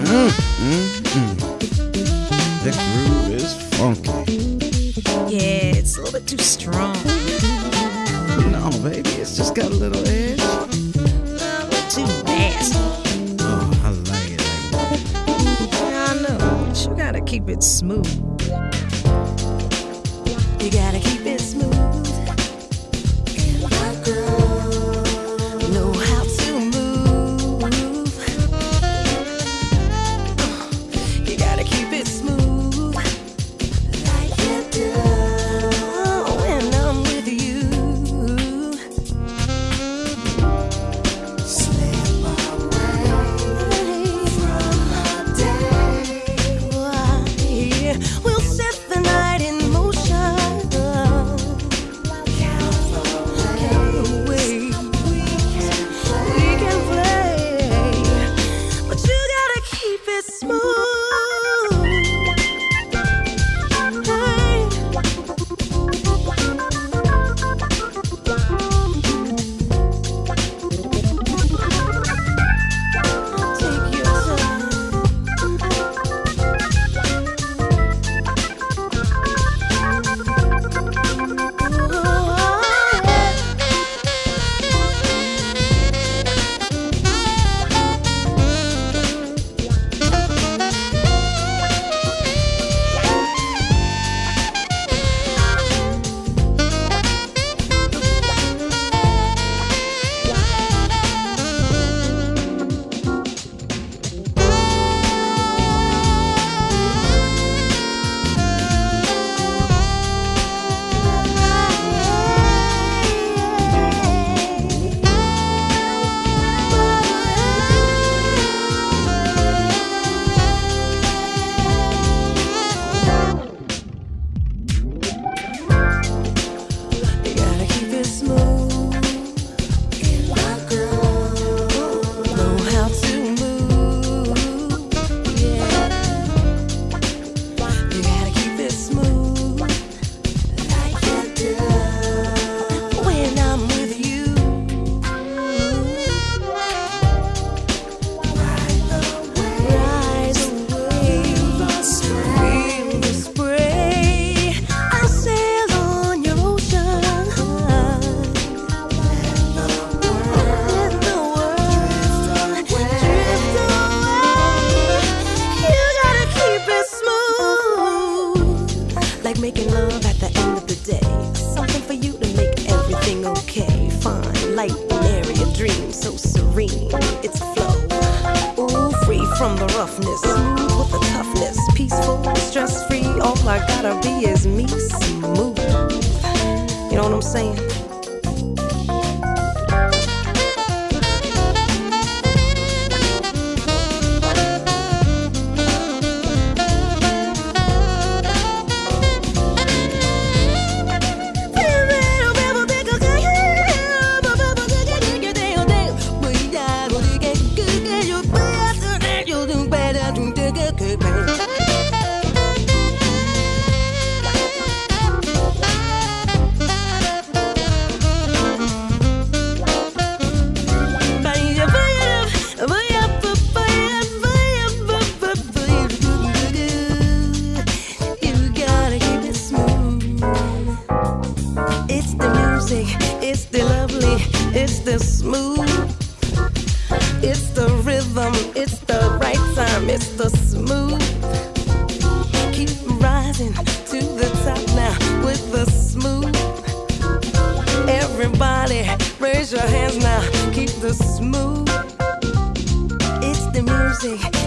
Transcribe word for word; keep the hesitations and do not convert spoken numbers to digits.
Mm, mm, mm. The groove is funky. Yeah, it's a little bit too strong. No, baby, it's just got a little edge. A little too nasty. Oh, I like it like that. Yeah, I know, but you gotta keep it smooth. You gotta keep it smooth. And my girl know how to move. You gotta keep it smooth like you do when I'm with you. Slip away from my day. Why? We'll set the night in motion. Making love at the end of the day. Something for you to make everything okay. Fine, light and airy, a dream so serene. It's a flow. Ooh, free from the roughness, smooth with the toughness. Peaceful, stress-free, all I gotta be is me, smooth. You know what I'm saying? It's the lovely, it's the smooth, it's the rhythm, it's the right time, it's the smooth. Keep rising to the top now with the smooth. Everybody raise your hands now, keep the smooth. It's the music.